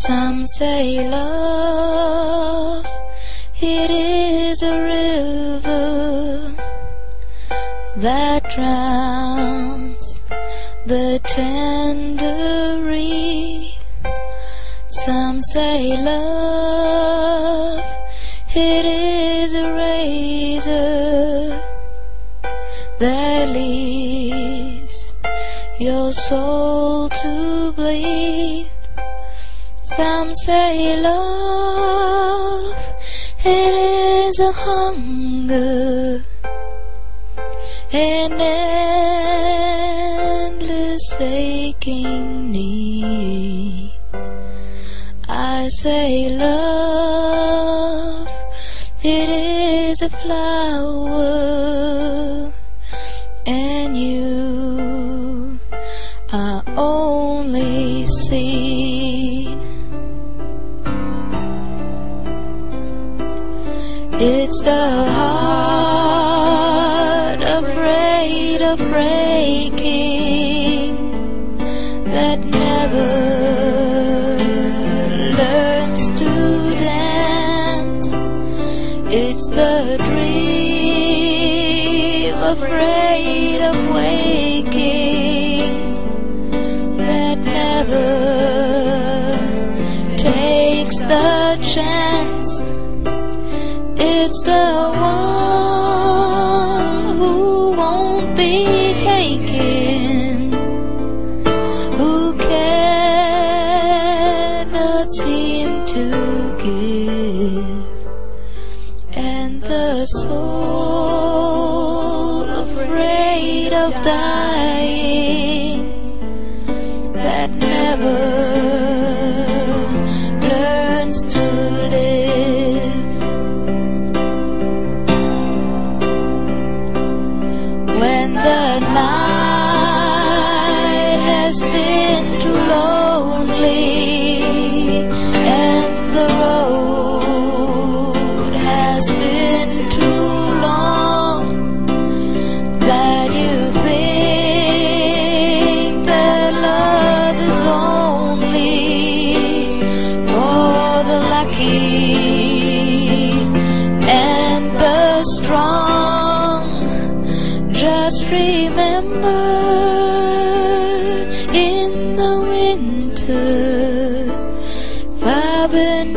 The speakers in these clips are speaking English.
Some say love, it is a river that drowns the tender reed. Some say love, it is a razor that leaves your soul to bleed. Some say love, it is a hunger, an endless aching need. I say love, it is a flower, and you are only seed. It's the heart afraid of breaking that never learns to dance. It's the dream afraid of waking that never takes the chance. It's the one who won't be taken, who cannot seem to give, and the soul afraid of dying that never learns to live. When the night has been too lonely and the road has been too long, that you think that love is only for the lucky and the strong. Just remember, in the winter, far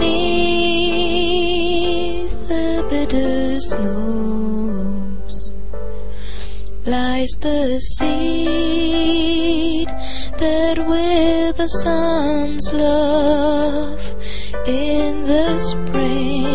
beneath the bitter snows, lies the seed that with the sun's love in the spring